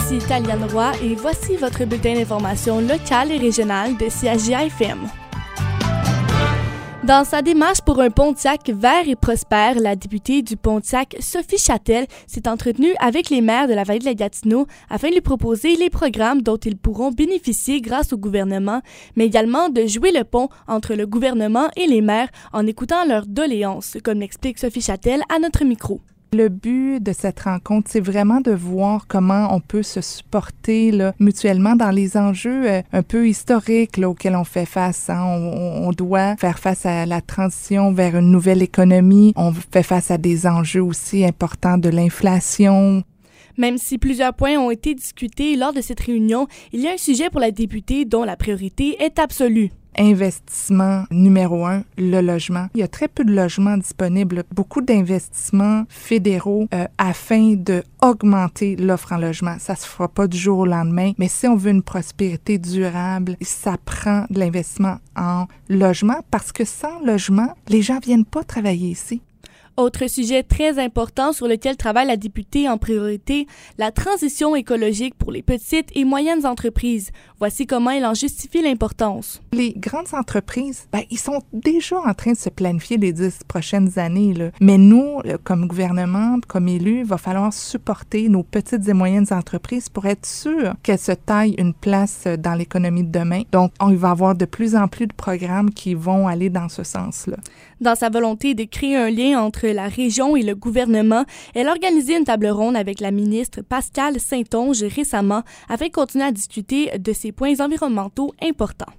ici Taliane Roy et voici votre bulletin d'information locale et régionale de CIJA-FM. Dans sa démarche pour un Pontiac vert et prospère, la députée du Pontiac, Sophie Châtel, s'est entretenue avec les maires de la vallée de la Gatineau afin de lui proposer les programmes dont ils pourront bénéficier grâce au gouvernement, mais également de jouer le pont entre le gouvernement et les maires en écoutant leurs doléances, comme l'explique Sophie Châtel à notre micro. Le but de cette rencontre, c'est vraiment de voir comment on peut se supporter là, mutuellement dans les enjeux un peu historiques là, auxquels on fait face. Hein. On doit faire face à la transition vers une nouvelle économie. On fait face à des enjeux aussi importants de l'inflation. Même si plusieurs points ont été discutés lors de cette réunion, il y a un sujet pour la députée dont la priorité est absolue. Investissement numéro 1, le logement. Il y a très peu de logements disponibles, beaucoup d'investissements fédéraux afin d'augmenter l'offre en logement. Ça se fera pas du jour au lendemain, mais si on veut une prospérité durable, ça prend de l'investissement en logement parce que sans logement, les gens viennent pas travailler ici. Autre sujet très important sur lequel travaille la députée en priorité, la transition écologique pour les petites et moyennes entreprises. Voici comment elle en justifie l'importance. Les grandes entreprises, ils sont déjà en train de se planifier les 10 prochaines années. Là. Mais nous, comme gouvernement, comme élus, il va falloir supporter nos petites et moyennes entreprises pour être sûr qu'elles se taillent une place dans l'économie de demain. Donc, il va y avoir de plus en plus de programmes qui vont aller dans ce sens-là. Dans sa volonté de créer un lien entre la région et le gouvernement, elle a organisé une table ronde avec la ministre Pascale Saint-Onge récemment afin de continuer à discuter de ces points environnementaux importants.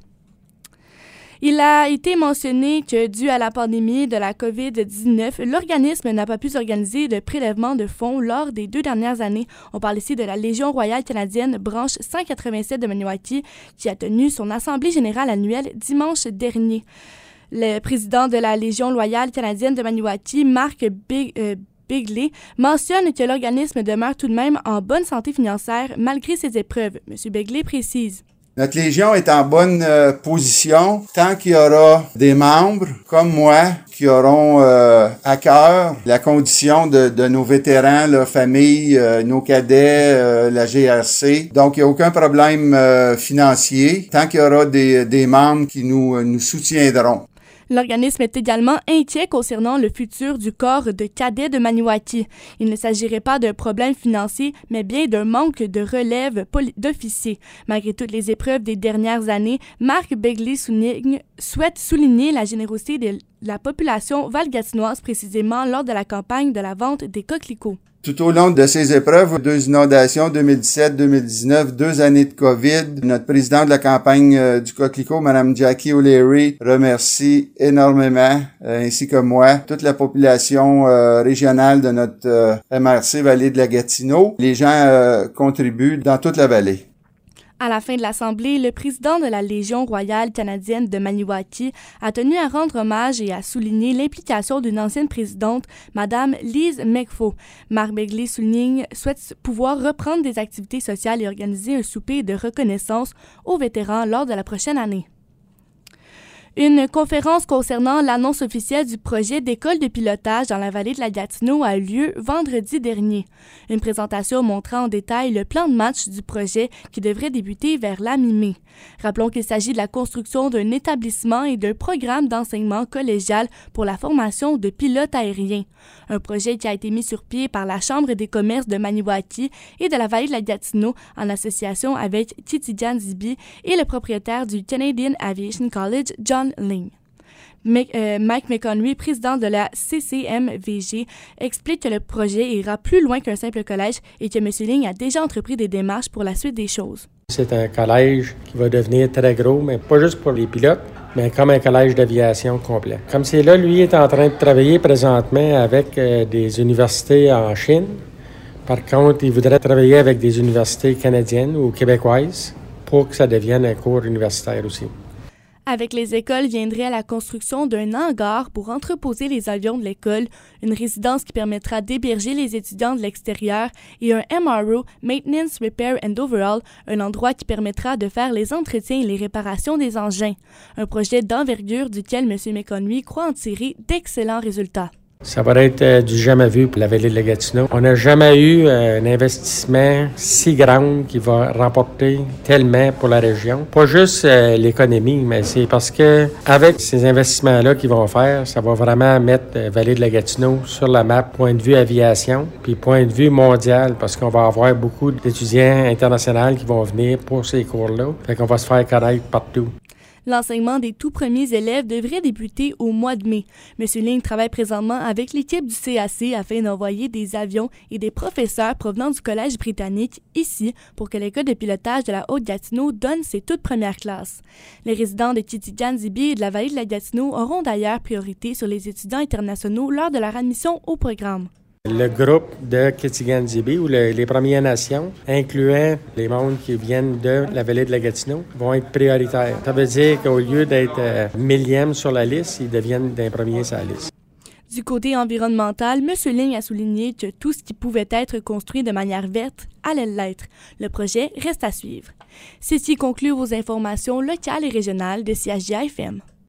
Il a été mentionné que, dû à la pandémie de la COVID-19, l'organisme n'a pas pu organiser de prélèvement de fonds lors des 2 dernières années. On parle ici de la Légion royale canadienne, branche 187 de Maniwaki, qui a tenu son assemblée générale annuelle dimanche dernier. Le président de la Légion royale canadienne de Maniwaki, Marc Begley, mentionne que l'organisme demeure tout de même en bonne santé financière malgré ses épreuves. M. Begley précise. Notre Légion est en bonne position tant qu'il y aura des membres comme moi qui auront à cœur la condition de nos vétérans, leurs familles, nos cadets, la GRC. Donc, il n'y a aucun problème financier tant qu'il y aura des membres qui nous soutiendront. L'organisme est également inquiet concernant le futur du corps de cadets de Maniwaki. Il ne s'agirait pas d'un problème financier, mais bien d'un manque de relève d'officiers. Malgré toutes les épreuves des dernières années, Marc Begley souhaite souligner la générosité de la population valgatinoise précisément lors de la campagne de la vente des coquelicots. Tout au long de ces épreuves, 2 inondations, 2017-2019, 2 années de COVID, notre président de la campagne du coquelicot, Mme Jackie O'Leary, remercie énormément, ainsi que moi, toute la population régionale de notre MRC Vallée de la Gatineau. Les gens contribuent dans toute la vallée. À la fin de l'Assemblée, le président de la Légion royale canadienne de Maniwaki a tenu à rendre hommage et à souligner l'implication d'une ancienne présidente, Mme Lise McFaul. Marc Begley souhaite pouvoir reprendre des activités sociales et organiser un souper de reconnaissance aux vétérans lors de la prochaine année. Une conférence concernant l'annonce officielle du projet d'école de pilotage dans la vallée de la Gatineau a eu lieu vendredi dernier. Une présentation montrant en détail le plan de match du projet qui devrait débuter vers la mi-mai. Rappelons qu'il s'agit de la construction d'un établissement et d'un programme d'enseignement collégial pour la formation de pilotes aériens. Un projet qui a été mis sur pied par la Chambre des commerces de Maniwaki et de la vallée de la Gatineau en association avec Titigan Zibi et le propriétaire du Canadian Aviation College, John Ling. Mike McConry, président de la CCMVG, explique que le projet ira plus loin qu'un simple collège et que M. Ling a déjà entrepris des démarches pour la suite des choses. C'est un collège qui va devenir très gros, mais pas juste pour les pilotes, mais comme un collège d'aviation complet. Comme c'est là, lui est en train de travailler présentement avec des universités en Chine. Par contre, il voudrait travailler avec des universités canadiennes ou québécoises pour que ça devienne un cours universitaire aussi. Avec les écoles viendrait la construction d'un hangar pour entreposer les avions de l'école, une résidence qui permettra d'héberger les étudiants de l'extérieur et un MRO, Maintenance, Repair and Overhaul, un endroit qui permettra de faire les entretiens et les réparations des engins. Un projet d'envergure duquel M. McConry croit en tirer d'excellents résultats. Ça va être du jamais vu pour la vallée de la Gatineau. On n'a jamais eu un investissement si grand qui va rapporter tellement pour la région. Pas juste l'économie, mais c'est parce que avec ces investissements-là qu'ils vont faire, ça va vraiment mettre la vallée de la Gatineau sur la map, point de vue aviation, puis point de vue mondial, parce qu'on va avoir beaucoup d'étudiants internationaux qui vont venir pour ces cours-là. Fait qu'on va se faire connaître partout. L'enseignement des tout premiers élèves devrait débuter au mois de mai. M. Ling travaille présentement avec l'équipe du CAC afin d'envoyer des avions et des professeurs provenant du Collège britannique ici pour que l'école de pilotage de la Haute-Gatineau donne ses toutes premières classes. Les résidents de Kitigan-Zibi et de la vallée de la Gatineau auront d'ailleurs priorité sur les étudiants internationaux lors de leur admission au programme. Le groupe de Kitigan-Zibi, ou les Premières Nations, incluant les mondes qui viennent de la vallée de la Gatineau, vont être prioritaires. Ça veut dire qu'au lieu d'être millième sur la liste, ils deviennent d'un premier sur la liste. Du côté environnemental, M. Ling a souligné que tout ce qui pouvait être construit de manière verte allait l'être. Le projet reste à suivre. Ceci conclut vos informations locales et régionales de CHJ-FM.